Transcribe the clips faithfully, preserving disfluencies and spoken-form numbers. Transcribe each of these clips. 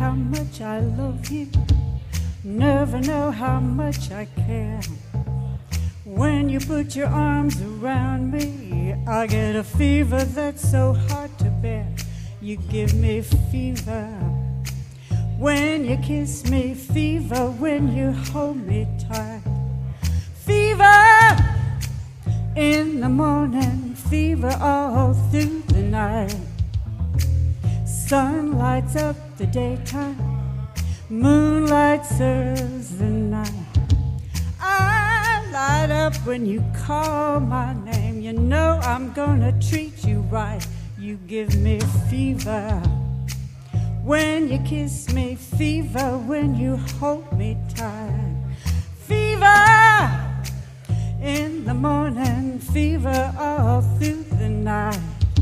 how much I love you. Never know how much I care. When you put your arms around me, I get a fever that's so hard to bear. You give me fever when you kiss me, fever when you hold me tight. Fever in the morning, fever all through the night. Sun lights up the daytime, moonlight serves the night. I light up when you call my name. You know I'm gonna treat you right. You give me fever when you kiss me, fever when you hold me tight. Fever in the morning, fever all through the night.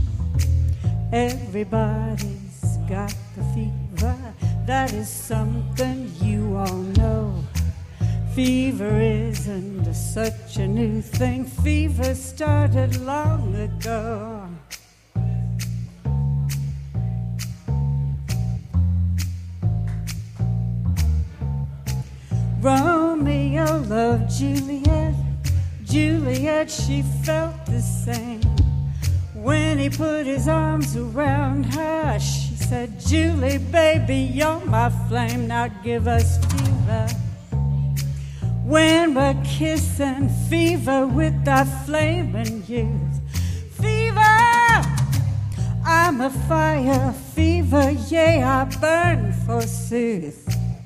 Everybody's got the fever, that is something you all know. Fever isn't such a new thing, fever started long ago. Romeo loved Juliet, Juliet, she felt the same. When he put his arms around her, she said, Julie, baby, you're my flame, now give us fever. When we're kissing, fever with our flaming youth. Fever, I'm a fire, fever, yeah, I burn forsooth.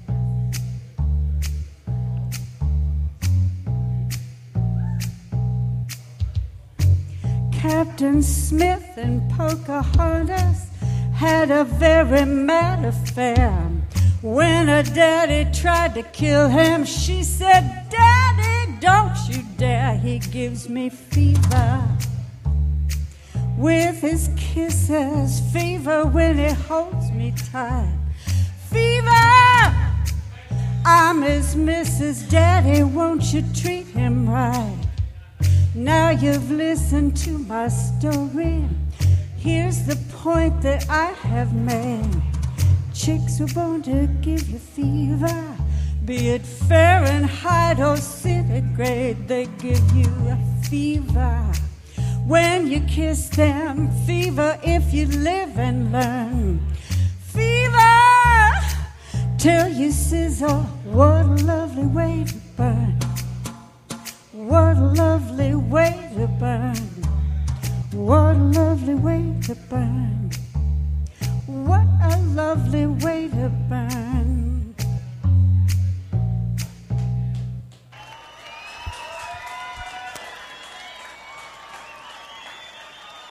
Captain Smith and Pocahontas had a very mad affair. When her daddy tried to kill him, she said, Daddy, don't you dare, he gives me fever. With his kisses, fever when he holds me tight. Fever, I'm his Missus Daddy, won't you treat him right? Now you've listened to my story. Here's the point that I have made. Chicks were born to give you fever. Be it Fahrenheit or centigrade, they give you a fever. When you kiss them, fever if you live and learn. Fever till you sizzle, what a lovely way to burn. What a lovely way to burn. What a lovely way to burn. What a lovely way to burn.